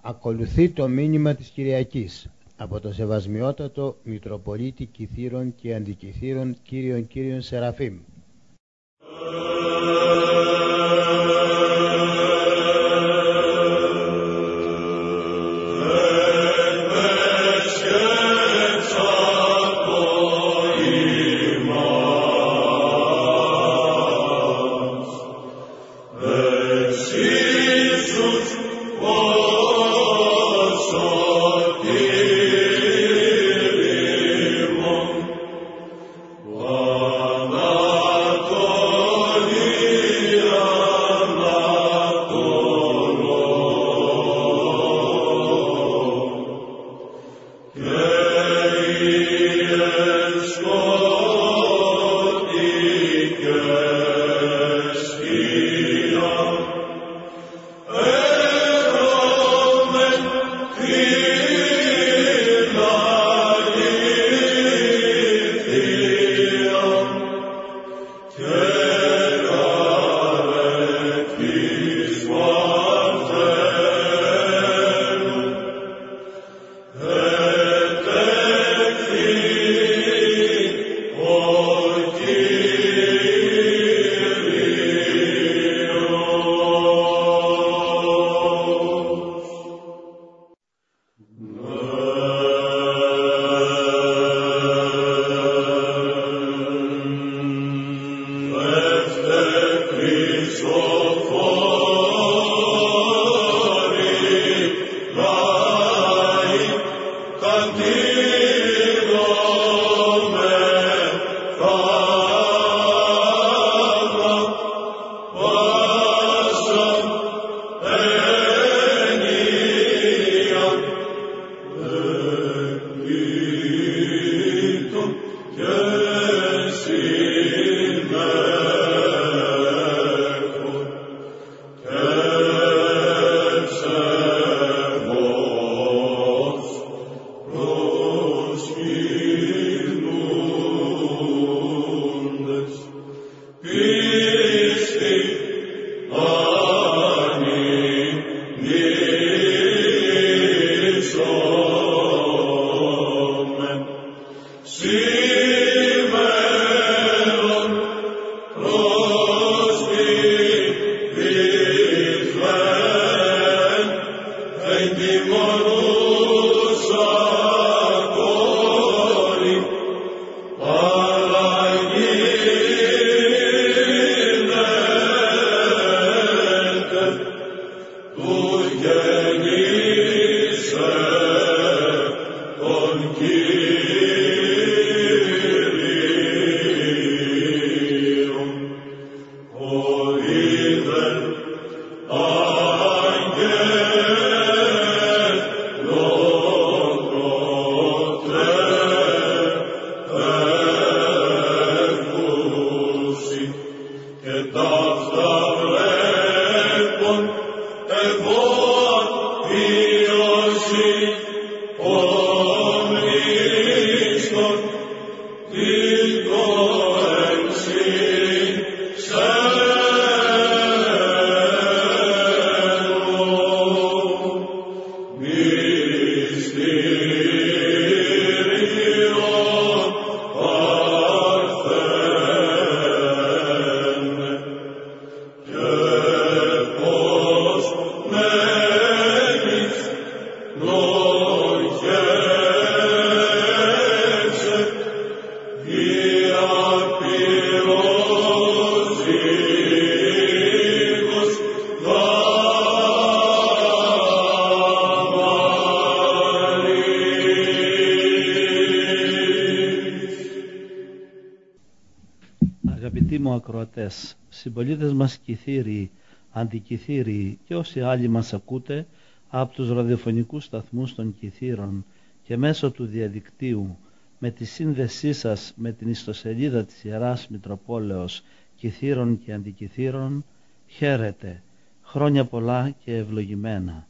Ακολουθεί το μήνυμα της Κυριακής από το Σεβασμιότατο Μητροπολίτη Κιθήρων και Αντικιθήρων Κύριον Σεραφείμ. Ακροατές, συμπολίτες μας Κιθήριοι, Αντικιθήριοι και όσοι άλλοι μας ακούτε από τους ραδιοφωνικούς σταθμούς των Κιθήρων και μέσω του διαδικτύου με τη σύνδεσή σας με την ιστοσελίδα της Ιεράς Μητροπόλεως Κιθήρων και Αντικιθήρων, χαίρετε, χρόνια πολλά και ευλογημένα.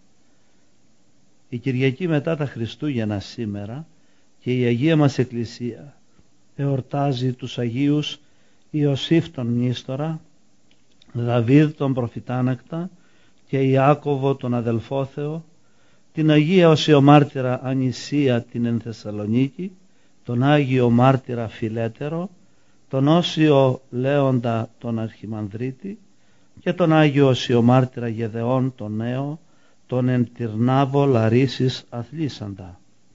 Η Κυριακή μετά τα Χριστούγεννα σήμερα και η Αγία μας Εκκλησία εορτάζει τους Αγίους Ιωσήφ τον Μνήστορα, Δαβίδ τον Προφητάνακτα και Ιάκωβο τον Αδελφόθεο, την Αγία Οσιομάρτυρα Ανησία την εν Θεσσαλονίκη, τον Άγιο Μάρτυρα Φιλέτερο, τον Όσιο Λέοντα τον Αρχιμανδρίτη και τον Άγιο Οσιομάρτυρα Γεδεών τον Νέο, τον εν Τυρνάβο Λαρίσης Αθλήσαντα.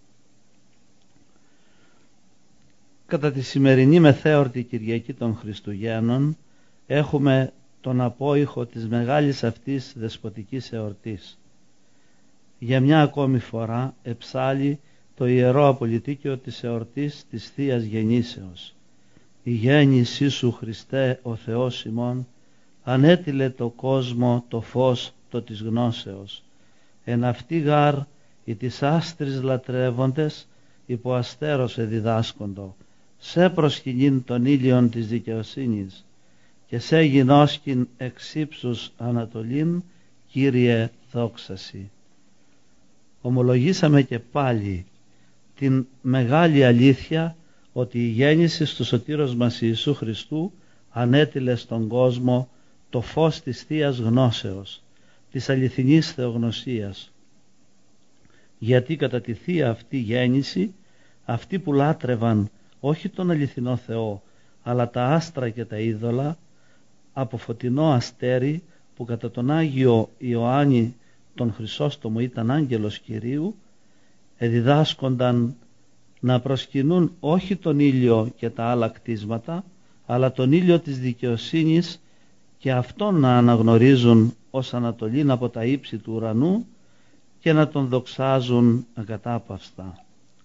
Κατά τη σημερινή μεθέορτη Κυριακή των Χριστουγέννων έχουμε τον απόϊχο της μεγάλης αυτής δεσποτικής εορτής. Για μια ακόμη φορά εψάλλει το Ιερό Απολυτίκιο της εορτής της Θείας Γεννήσεως. Η γέννησή σου Χριστέ ο Θεός ημών ανέτειλε το κόσμο το φως το της γνώσεως. Εν αυτή γάρ οι της άστρης λατρεύοντες υπό αστέρος εδιδάσκοντο, σε προσκυνήν των ήλιων της δικαιοσύνης και σε γινώσκην εξ ύψους ανατολήν, Κύριε δόξαση. Ομολογήσαμε και πάλι την μεγάλη αλήθεια ότι η γέννηση του Σωτήρος μας Ιησού Χριστού ανέτειλε στον κόσμο το φως της Θείας Γνώσεως, της αληθινής θεογνωσίας. Γιατί κατά τη Θεία αυτή γέννηση, αυτοί που λάτρευαν όχι τον αληθινό Θεό, αλλά τα άστρα και τα είδωλα, από φωτεινό αστέρι που κατά τον Άγιο Ιωάννη τον Χρυσόστομο ήταν άγγελος Κυρίου, εδιδάσκονταν να προσκυνούν όχι τον ήλιο και τα άλλα κτίσματα, αλλά τον ήλιο της δικαιοσύνης και αυτόν να αναγνωρίζουν ως ανατολήν από τα ύψη του ουρανού και να τον δοξάζουν ακατάπαυστα.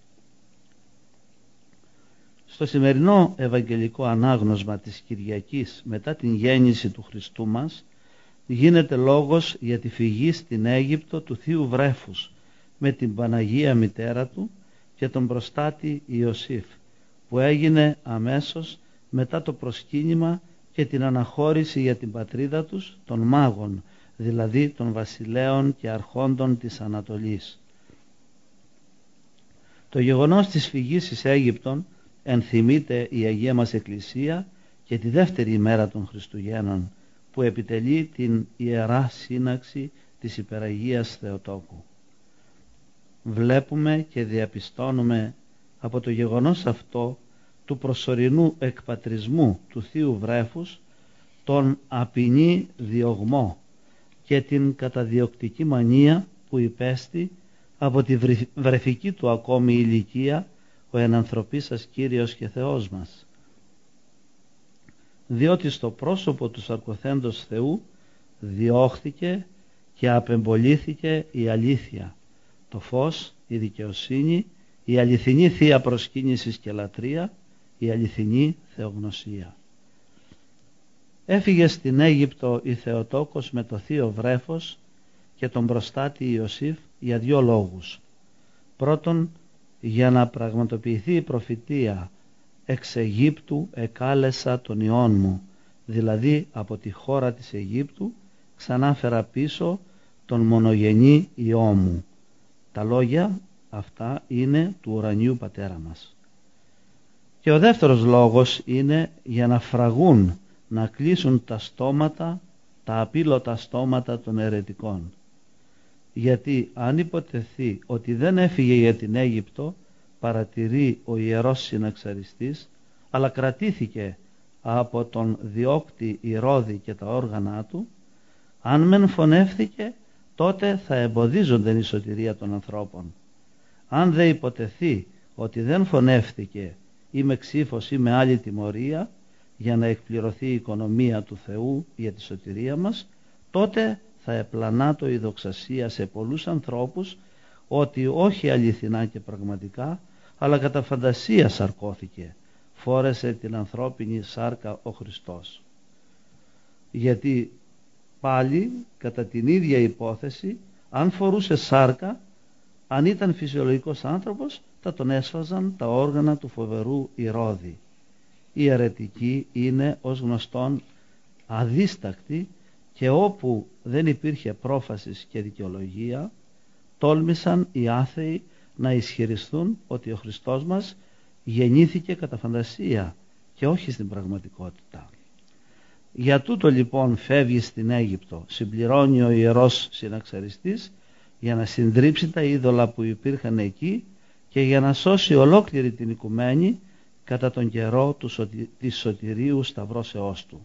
Στο σημερινό Ευαγγελικό ανάγνωσμα της Κυριακής μετά την γέννηση του Χριστού μας γίνεται λόγος για τη φυγή στην Αίγυπτο του Θείου Βρέφους με την Παναγία μητέρα του και τον προστάτη Ιωσήφ, που έγινε αμέσως μετά το προσκύνημα και την αναχώρηση για την πατρίδα τους των μάγων, δηλαδή των βασιλέων και αρχόντων της Ανατολής. Το γεγονός της φυγής εις Αίγυπτον ενθυμείται η Αγία μας Εκκλησία και τη δεύτερη ημέρα των Χριστουγέννων, που επιτελεί την Ιερά Σύναξη της Υπεραγίας Θεοτόκου. Βλέπουμε και διαπιστώνουμε από το γεγονός αυτό του προσωρινού εκπατρισμού του Θείου Βρέφους τον απεινή διωγμό και την καταδιοκτική μανία που υπέστη από τη βρεφική του ακόμη ηλικία ο ενανθρωπής σας Κύριος και Θεός μας. Διότι στο πρόσωπο του σαρκοθέντος Θεού διώχθηκε και απεμπολήθηκε η αλήθεια, το φως, η δικαιοσύνη, η αληθινή θεία προσκύνησης και λατρεία, η αληθινή θεογνωσία. Έφυγε στην Αίγυπτο η Θεοτόκος με το θείο βρέφος και τον προστάτη Ιωσήφ για δύο λόγους. Πρώτον, για να πραγματοποιηθεί η προφητεία «Εξ Αιγύπτου εκάλεσα τον Υιόν μου», δηλαδή από τη χώρα της Αιγύπτου ξανά φέρα πίσω τον μονογενή Υιό μου. Τα λόγια αυτά είναι του ουρανιού Πατέρα μας. Και ο δεύτερος λόγος είναι για να φραγούν, να κλείσουν τα στόματα, τα απείλωτα στόματα των αιρετικών. Γιατί αν υποτεθεί ότι δεν έφυγε για την Αίγυπτο, παρατηρεί ο Ιερός Συναξαριστής, αλλά κρατήθηκε από τον διώκτη Ηρώδη και τα όργανα του, αν μεν φωνεύθηκε, τότε θα εμποδίζονται η σωτηρία των ανθρώπων. Αν δε υποτεθεί ότι δεν φωνεύθηκε ή με ξύφος ή με άλλη τιμωρία για να εκπληρωθεί η οικονομία του Θεού για τη σωτηρία μας, τότε θα επλανάτω η δοξασία σε πολλούς ανθρώπους ότι όχι αληθινά και πραγματικά, αλλά κατά φαντασία σαρκώθηκε, φόρεσε την ανθρώπινη σάρκα ο Χριστός. Γιατί πάλι κατά την ίδια υπόθεση, αν φορούσε σάρκα, αν ήταν φυσιολογικός άνθρωπος, θα τον έσφαζαν τα όργανα του φοβερού Ηρώδη. Οι αιρετικοί είναι ως γνωστόν αδίστακτοι και όπου δεν υπήρχε πρόφαση και δικαιολογία, τόλμησαν οι άθεοι να ισχυριστούν ότι ο Χριστός μας γεννήθηκε κατά φαντασία και όχι στην πραγματικότητα. Για τούτο λοιπόν φεύγει στην Αίγυπτο, συμπληρώνει ο Ιερός Συναξαριστής, για να συντρίψει τα είδωλα που υπήρχαν εκεί και για να σώσει ολόκληρη την οικουμένη κατά τον καιρό της σωτηρίου σταυρώσεώς του.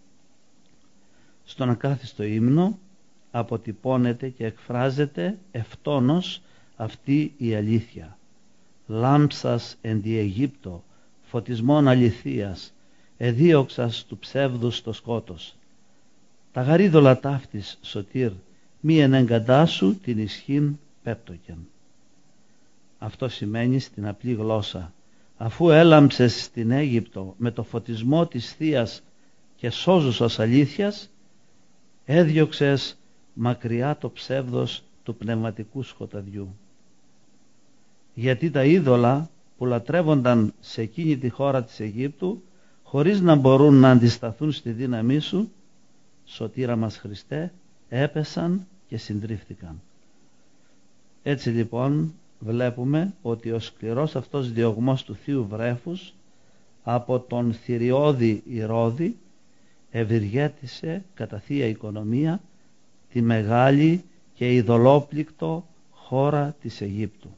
Στον ακάθιστο ύμνο αποτυπώνεται και εκφράζεται ευτόνως αυτή η αλήθεια. Λάμψας εν τη Αιγύπτο, φωτισμόν αληθείας, εδίωξας του ψεύδους το σκότος. Τα γαρίδωλα ταύτης σωτήρ, μη ενεγκαντάσου την ισχύν πέπτοκεν. Αυτό σημαίνει στην απλή γλώσσα, αφού έλαμψες στην Αίγυπτο με το φωτισμό της Θείας και σώζουσας αλήθειας, έδιωξες μακριά το ψεύδος του πνευματικού σκοταδιού. Γιατί τα είδωλα που λατρεύονταν σε εκείνη τη χώρα της Αιγύπτου, χωρίς να μπορούν να αντισταθούν στη δύναμή σου, σωτήρα μας Χριστέ, έπεσαν και συντρίφθηκαν. Έτσι λοιπόν βλέπουμε ότι ο σκληρός αυτός διωγμός του θείου βρέφους από τον θηριώδη Ηρώδη ευηργέτησε κατά θεία οικονομία τη μεγάλη και ειδωλόπληκτο χώρα της Αιγύπτου.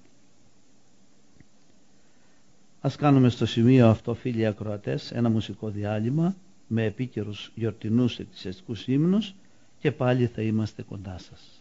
Ας κάνουμε στο σημείο αυτό, φίλοι ακροατές, ένα μουσικό διάλειμμα με επίκαιρους γιορτινούς εκκλησιαστικούς ύμνους και πάλι θα είμαστε κοντά σας.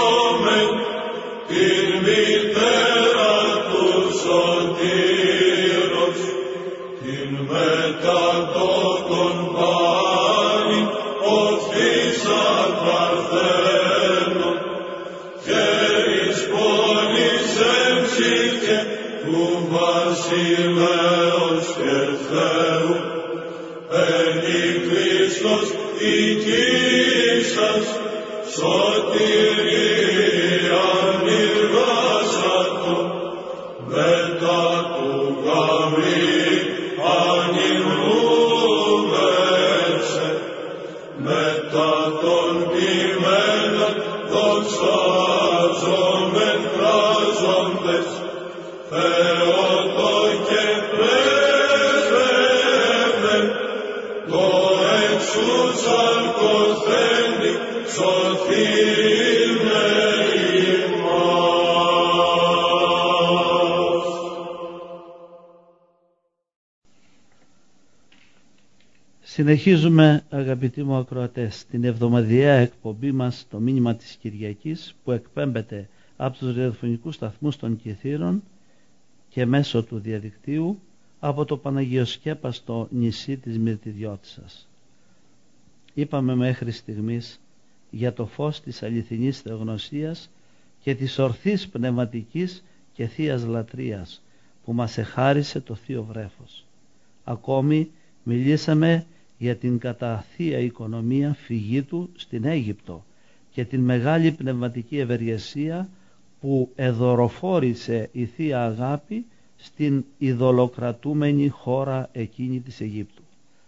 Την μητέρα του σωτήρ Συνεχίζουμε, αγαπητοί μου ακροατές, την εβδομαδιαία εκπομπή μας, το μήνυμα της Κυριακής, που εκπέμπεται από τους ραδιοφωνικούς σταθμούς των Κιθήρων και μέσω του διαδικτύου από το παναγιοσκέπαστο νησί της Μυρτιδιώτισσας. Είπαμε μέχρι στιγμής για το φως της αληθινής θεογνωσίας και της ορθής πνευματικής και θείας λατρείας που μας εχάρισε το Θείο Βρέφος. Ακόμη μιλήσαμε για την κατά θεία οικονομία φυγή του στην Αίγυπτο και την μεγάλη πνευματική ευεργεσία που εδωροφόρησε η Θεία Αγάπη στην ειδωλοκρατούμενη χώρα εκείνη της Αιγύπτου.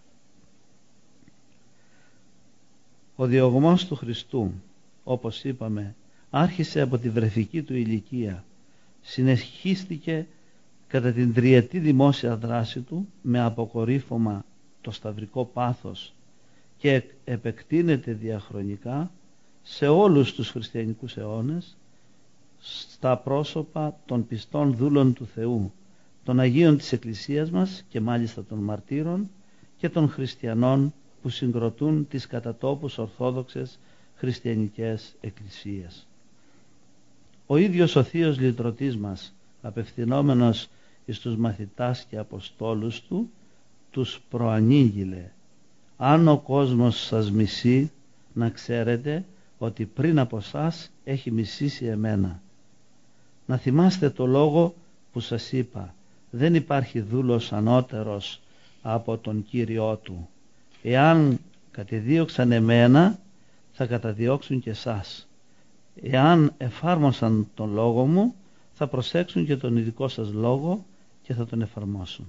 Ο διωγμός του Χριστού, όπως είπαμε, άρχισε από τη βρεφική του ηλικία, συνεχίστηκε κατά την τριετή δημόσια δράση του με αποκορύφωμα το σταυρικό πάθος και επεκτείνεται διαχρονικά σε όλους τους χριστιανικούς αιώνες στα πρόσωπα των πιστών δούλων του Θεού, των Αγίων της Εκκλησίας μας και μάλιστα των μαρτύρων και των χριστιανών που συγκροτούν τις κατά τόπους ορθόδοξες χριστιανικές εκκλησίες. Ο ίδιος ο Θείος Λυτρωτής μας, απευθυνόμενος εις τους μαθητάς και αποστόλους του, τους προανήγγειλε: αν ο κόσμος σας μισεί, να ξέρετε ότι πριν από σας έχει μισήσει εμένα. Να θυμάστε το λόγο που σας είπα: δεν υπάρχει δούλος ανώτερος από τον Κύριό του. Εάν κατεδίωξαν εμένα, θα καταδιώξουν και εσάς. Εάν εφάρμοσαν τον λόγο μου, θα προσέξουν και τον ειδικό σας λόγο και θα τον εφαρμόσουν.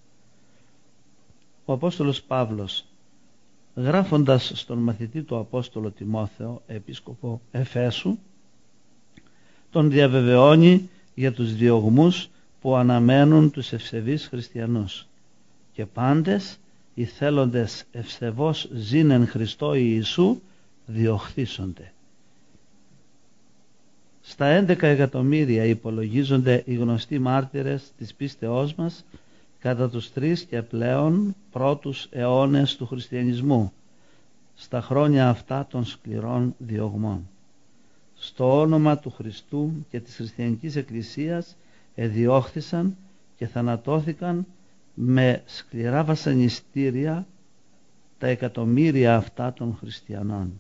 Ο Απόστολος Παύλος, γράφοντας στον μαθητή του Απόστολο Τιμόθεο, επίσκοπο Εφέσου, τον διαβεβαιώνει για τους διωγμούς που αναμένουν τους ευσεβείς χριστιανούς. Και πάντες οι θέλοντες ευσεβώς ζήνεν Χριστό Ιησού διωχθήσονται. Στα 11 εκατομμύρια υπολογίζονται οι γνωστοί μάρτυρες της πίστεώς μας κατά τους 3 και πλέον πρώτους αιώνες του χριστιανισμού, στα χρόνια αυτά των σκληρών διωγμών. Στο όνομα του Χριστού και της χριστιανικής εκκλησίας εδιώχθησαν και θανατώθηκαν με σκληρά βασανιστήρια τα εκατομμύρια αυτά των χριστιανών.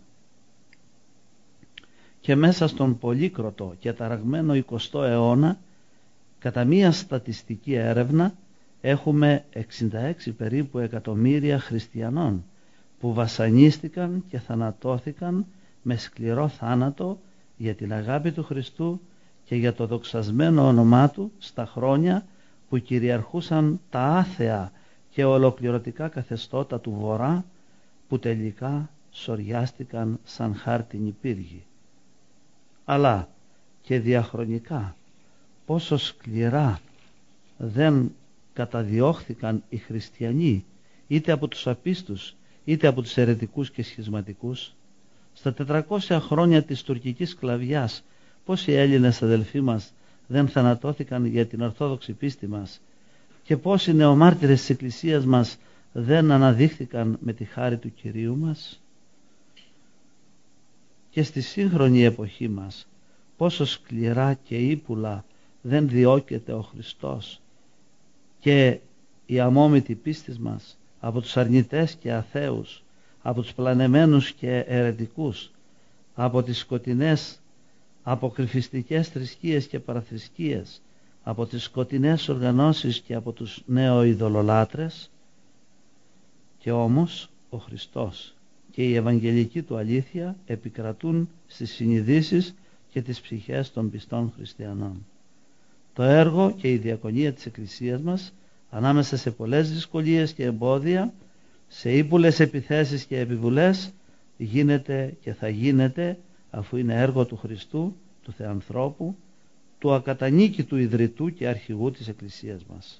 Και μέσα στον πολύκροτο και ταραγμένο 20ο αιώνα, κατά μία στατιστική έρευνα, έχουμε 66 περίπου εκατομμύρια χριστιανών που βασανίστηκαν και θανατώθηκαν με σκληρό θάνατο για την αγάπη του Χριστού και για το δοξασμένο όνομά Του στα χρόνια που κυριαρχούσαν τα άθεα και ολοκληρωτικά καθεστώτα του Βορρά, που τελικά σωριάστηκαν σαν χάρτινοι πύργοι. Αλλά και διαχρονικά πόσο σκληρά δεν καταδιώχθηκαν οι χριστιανοί, είτε από τους απίστους είτε από τους αιρετικούς και σχισματικούς. Στα 400 χρόνια της τουρκικής σκλαβιάς, πόσοι Έλληνες αδελφοί μας δεν θανατώθηκαν για την ορθόδοξη πίστη μας, και πόσοι νεομάρτυρες της Εκκλησίας μας δεν αναδείχθηκαν με τη χάρη του Κυρίου μας. Και στη σύγχρονη εποχή μας πόσο σκληρά και ύπουλα δεν διώκεται ο Χριστός και η αμόμητη πίστη μας από τους αρνητές και αθέους, από τους πλανεμένους και αιρετικούς, από τις σκοτεινές αποκρυφιστικές θρησκείες και παραθρησκείες, από τις σκοτεινές οργανώσεις και από τους νέο-ειδωλολάτρες, και όμως ο Χριστός και η ευαγγελική του αλήθεια επικρατούν στις συνειδήσεις και τις ψυχές των πιστών χριστιανών. Το έργο και η διακονία της Εκκλησίας μας, ανάμεσα σε πολλές δυσκολίες και εμπόδια, σε ύπουλες επιθέσεις και επιβουλές, γίνεται και θα γίνεται, αφού είναι έργο του Χριστού, του Θεανθρώπου, του ακατανίκητου ιδρυτού και αρχηγού της Εκκλησίας μας.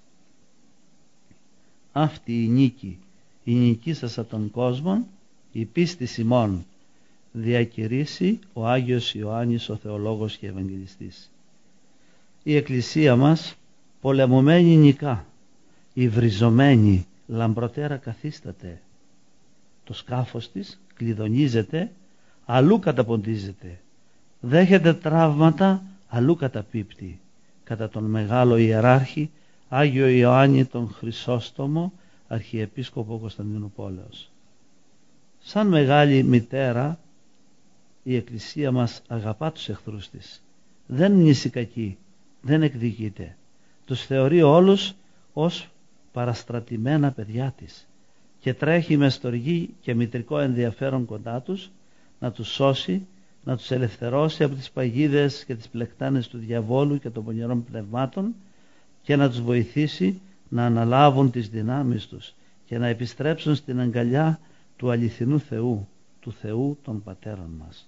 Αυτή η νική σας από τον κόσμο, η πίστη ημών, διακηρύσει ο Άγιος Ιωάννης ο Θεολόγος και Ευαγγελιστής. Η Εκκλησία μας, πολεμωμένη νικά, υβριζωμένη, λαμπροτέρα καθίσταται. Το σκάφος της κλειδονίζεται, αλλού καταποντίζεται. Δέχεται τραύματα, αλλού καταπίπτει. Κατά τον μεγάλο ιεράρχη Άγιο Ιωάννη τον Χρυσόστομο, Αρχιεπίσκοπο Κωνσταντινούπολεως. Σαν μεγάλη μητέρα, η Εκκλησία μας αγαπά τους εχθρούς της. Δεν νησικακεί, δεν εκδικείται. Τους θεωρεί όλους ως παραστρατημένα παιδιά της και τρέχει με στοργή και μητρικό ενδιαφέρον κοντά τους να τους σώσει, να τους ελευθερώσει από τις παγίδες και τις πλεκτάνες του διαβόλου και των πονηρών πνευμάτων και να τους βοηθήσει να αναλάβουν τις δυνάμεις τους και να επιστρέψουν στην αγκαλιά του αληθινού Θεού, του Θεού των πατέρων μας.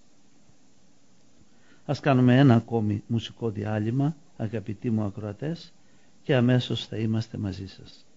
Ας κάνουμε ένα ακόμη μουσικό διάλειμμα, αγαπητοί μου ακροατές, και αμέσως θα είμαστε μαζί σας.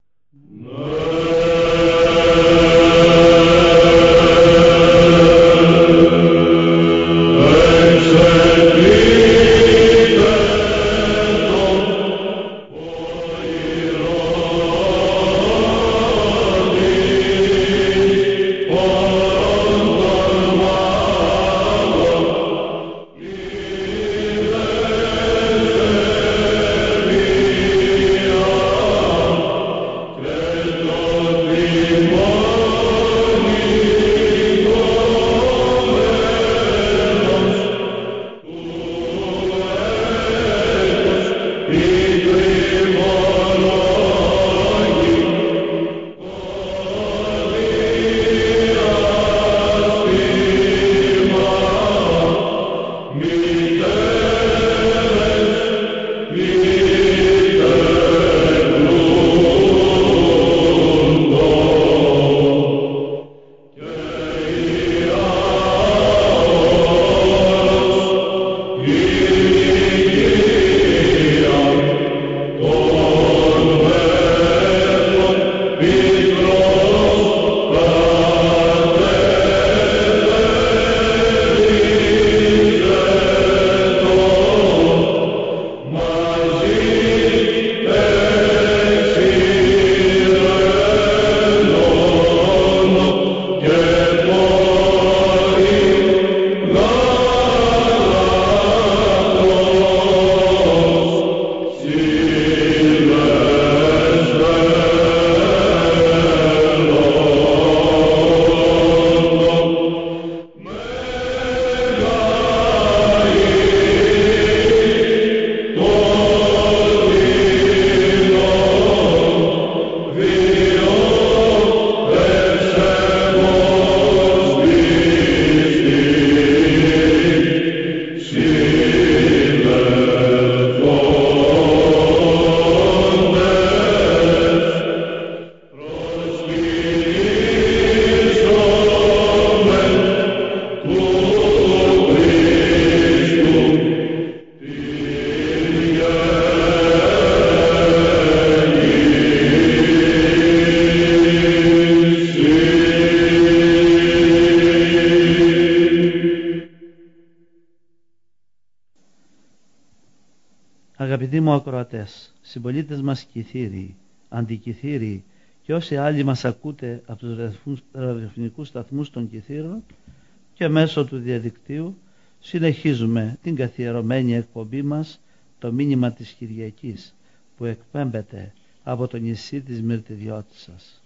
Αγαπητοί μου ακροατές, συμπολίτες μας Κιθύριοι, Αντικιθύριοι και όσοι άλλοι μας ακούτε από τους ραδιοφωνικούς σταθμούς των Κιθύρων και μέσω του διαδικτύου, συνεχίζουμε την καθιερωμένη εκπομπή μας, το μήνυμα της Κυριακής, που εκπέμπεται από το νησί της Μυρτιδιώτισσας.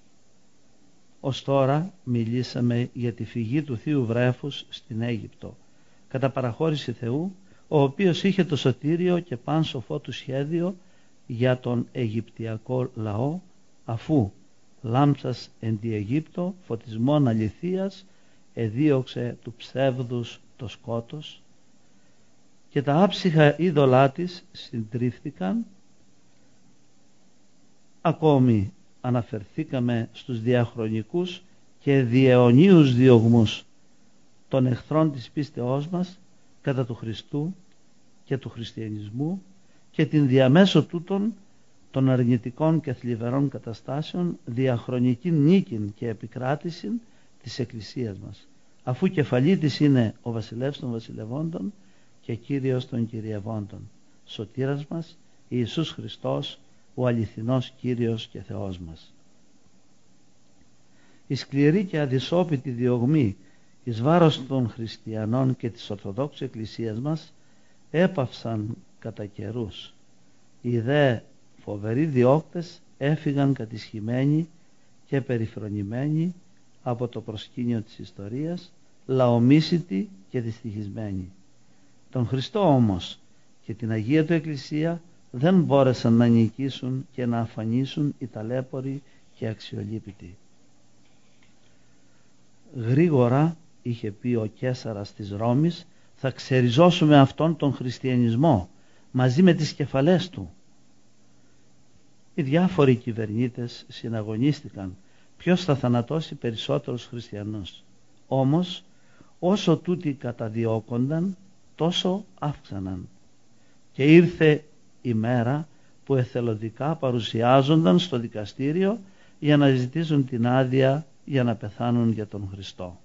Ως τώρα μιλήσαμε για τη φυγή του Θείου Βρέφους στην Αίγυπτο, κατά παραχώρηση Θεού, ο οποίος είχε το σωτήριο και παν σοφό του σχέδιο για τον Αιγυπτιακό λαό, αφού λάμψας εν τη Αιγύπτο φωτισμόν αληθείας εδίωξε του ψεύδους το σκότος, και τα άψυχα είδωλά της συντρίφθηκαν. Ακόμη αναφερθήκαμε στους διαχρονικούς και διαιωνίους διωγμούς των εχθρών της πίστεώς μας κατά του Χριστού και του χριστιανισμού και την διαμέσω τούτων των αρνητικών και θλιβερών καταστάσεων διαχρονική νίκην και επικράτηση της Εκκλησίας μας, αφού κεφαλή της είναι ο βασιλεύς των βασιλευόντων και Κύριος των κυριευόντων, σωτήρας μας Ιησούς Χριστός, ο αληθινός Κύριος και Θεός μας. Η σκληρή και αδυσόπιτη διωγμή εις βάρος των χριστιανών και της Ορθοδόξου Εκκλησίας μας έπαυσαν κατά καιρούς. Οι δε φοβεροί διώκτες έφυγαν κατισχυμένοι και περιφρονημένοι από το προσκήνιο της ιστορίας, λαομίσητοι και δυστυχισμένοι. Τον Χριστό όμως και την Αγία Του Εκκλησία δεν μπόρεσαν να νικήσουν και να αφανίσουν οι ταλέποροι και αξιολύπητοι. Γρήγορα, είχε πει ο Καίσαρας της Ρώμης, θα ξεριζώσουμε αυτόν τον χριστιανισμό μαζί με τις κεφαλές του. Οι διάφοροι κυβερνήτες συναγωνίστηκαν ποιος θα θανατώσει περισσότερους χριστιανούς. Όμως όσο τούτοι καταδιώκονταν, τόσο αύξαναν, και ήρθε η μέρα που εθελοντικά παρουσιάζονταν στο δικαστήριο για να ζητήσουν την άδεια για να πεθάνουν για τον Χριστό.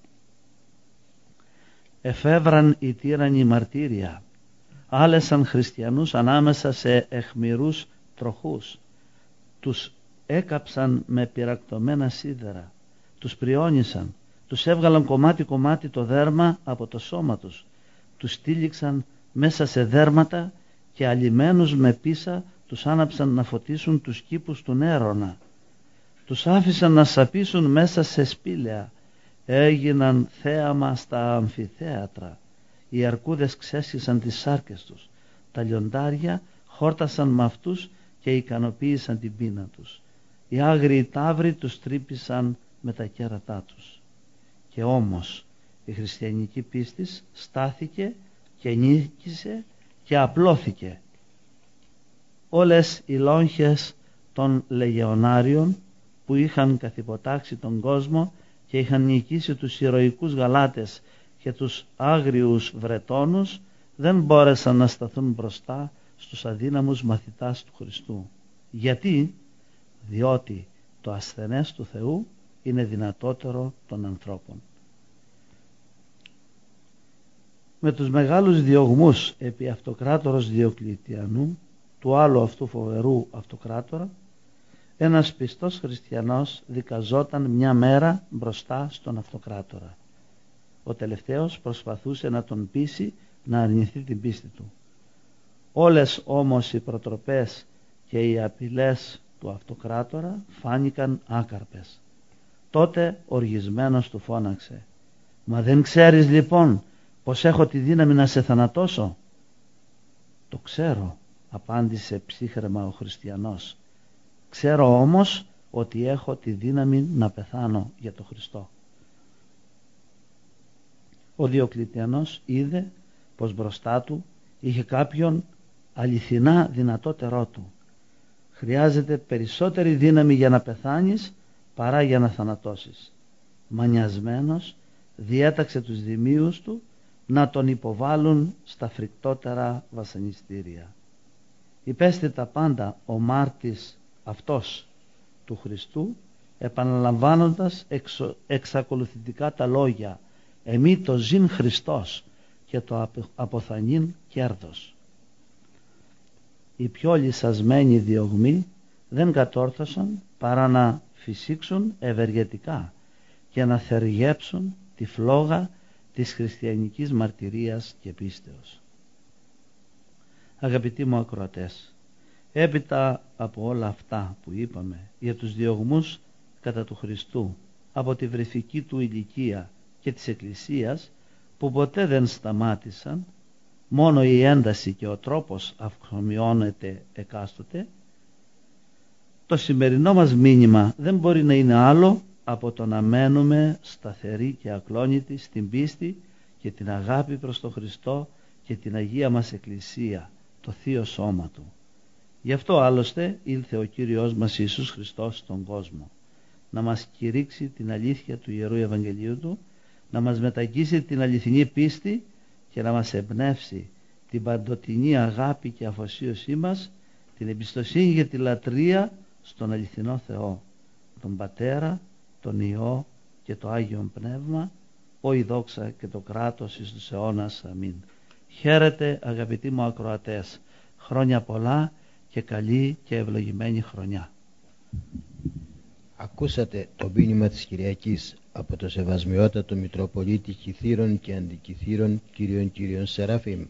Εφεύραν οι τύρανοι μαρτύρια, άλεσαν χριστιανούς ανάμεσα σε αιχμηρούς τροχούς, τους έκαψαν με πυρακτωμένα σίδερα, τους πριόνισαν, τους έβγαλαν κομμάτι-κομμάτι το δέρμα από το σώμα τους, τους τύλιξαν μέσα σε δέρματα και αλιμένους με πίσα τους άναψαν να φωτίσουν τους κήπους του Νέρονα. Τους άφησαν να σαπίσουν μέσα σε σπήλαια, έγιναν θέαμα στα αμφιθέατρα, οι αρκούδες ξέσχισαν τις σάρκες τους, τα λιοντάρια χόρτασαν με αυτούς και ικανοποίησαν την πείνα τους, οι άγριοι ταύροι τους τρύπησαν με τα κέρατά τους. Και όμως η χριστιανική πίστης στάθηκε και νίκησε και απλώθηκε. Όλες οι λόγχες των λεγεωνάριων που είχαν καθυποτάξει τον κόσμο και είχαν νικήσει τους ηρωικούς Γαλάτες και τους άγριους Βρετώνους δεν μπόρεσαν να σταθούν μπροστά στους αδύναμους μαθητάς του Χριστού. Γιατί? Διότι το ασθενές του Θεού είναι δυνατότερο των ανθρώπων. Με τους μεγάλους διωγμούς επί αυτοκράτορος Διοκλητιανού, του άλλου αυτού φοβερού αυτοκράτορα, ένας πιστός χριστιανός δικαζόταν μια μέρα μπροστά στον αυτοκράτορα. Ο τελευταίος προσπαθούσε να τον πείσει να αρνηθεί την πίστη του. Όλες όμως οι προτροπές και οι απειλές του αυτοκράτορα φάνηκαν άκαρπες. Τότε οργισμένος του φώναξε: «Μα δεν ξέρεις λοιπόν πως έχω τη δύναμη να σε θανατώσω?» «Το ξέρω», απάντησε ψύχραιμα ο χριστιανός. «Ξέρω όμως ότι έχω τη δύναμη να πεθάνω για τον Χριστό». Ο Διοκλητιανός είδε πως μπροστά του είχε κάποιον αληθινά δυνατότερό του. Χρειάζεται περισσότερη δύναμη για να πεθάνεις παρά για να θανατώσεις. Μανιασμένος διέταξε τους δημίους του να τον υποβάλουν στα φρικτότερα βασανιστήρια. Υπέστη τα πάντα ο μάρτης αυτός του Χριστού, επαναλαμβάνοντας εξακολουθητικά τα λόγια «Εμεί το ζήν Χριστός και το αποθανήν κέρδος». Οι πιο λυσασμένοι διωγμοί δεν κατόρθωσαν παρά να φυσήξουν ευεργετικά και να θεργέψουν τη φλόγα της χριστιανικής μαρτυρίας και πίστεως. Αγαπητοί μου ακροατές, έπειτα από όλα αυτά που είπαμε για τους διωγμούς κατά του Χριστού από τη βρεφική του ηλικία και της Εκκλησίας, που ποτέ δεν σταμάτησαν, μόνο η ένταση και ο τρόπος αυξομειώνεται εκάστοτε, το σημερινό μας μήνυμα δεν μπορεί να είναι άλλο από το να μένουμε σταθεροί και ακλόνητοι στην πίστη και την αγάπη προς τον Χριστό και την Αγία μας Εκκλησία, το Θείο Σώμα Του. Γι' αυτό άλλωστε ήλθε ο Κύριος μας Ιησούς Χριστός στον κόσμο, να μας κηρύξει την αλήθεια του Ιερού Ευαγγελίου Του, να μας μεταγγίσει την αληθινή πίστη και να μας εμπνεύσει την παντοτινή αγάπη και αφοσίωσή μας, την εμπιστοσύνη για τη λατρεία στον αληθινό Θεό, τον Πατέρα, τον Υιό και το Άγιον Πνεύμα, η δόξα και το κράτος εις τους αιώνας. Αμήν. Χαίρετε αγαπητοί μου ακροατές, χρόνια πολλά και καλή και ευλογημένη χρονιά. Ακούσατε το μήνυμα της Κυριακής από το Σεβασμιότατο Μητροπολίτη Κιθήρων και Αντικιθήρων Κύριον Σεραφείμ.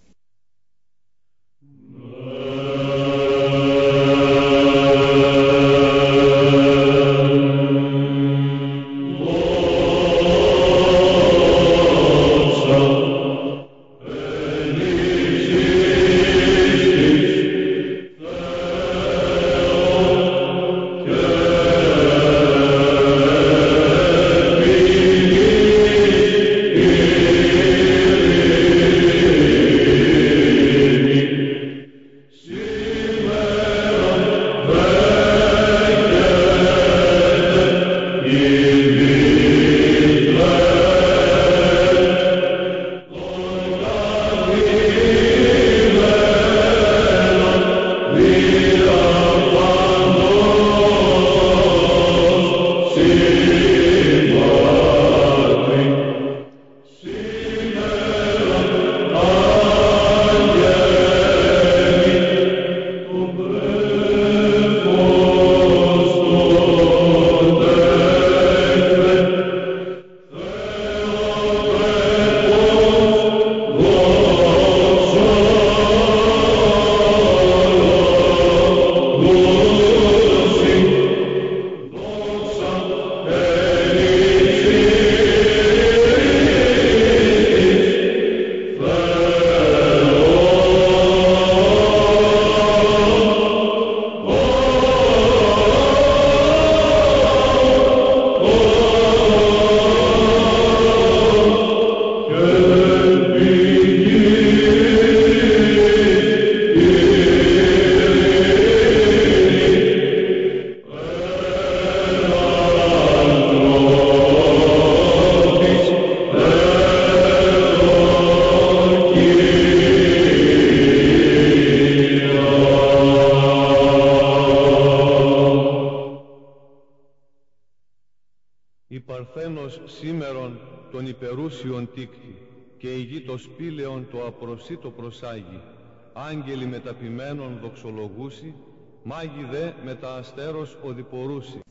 Η Παρθένος σήμερον τον υπερούσιον τίκτη, και η γη το σπήλαιον το απροσίτο προσάγει, άγγελοι μεταπημένων δοξολογούσι, μάγοι δε μετα αστέρος οδηπορούσι.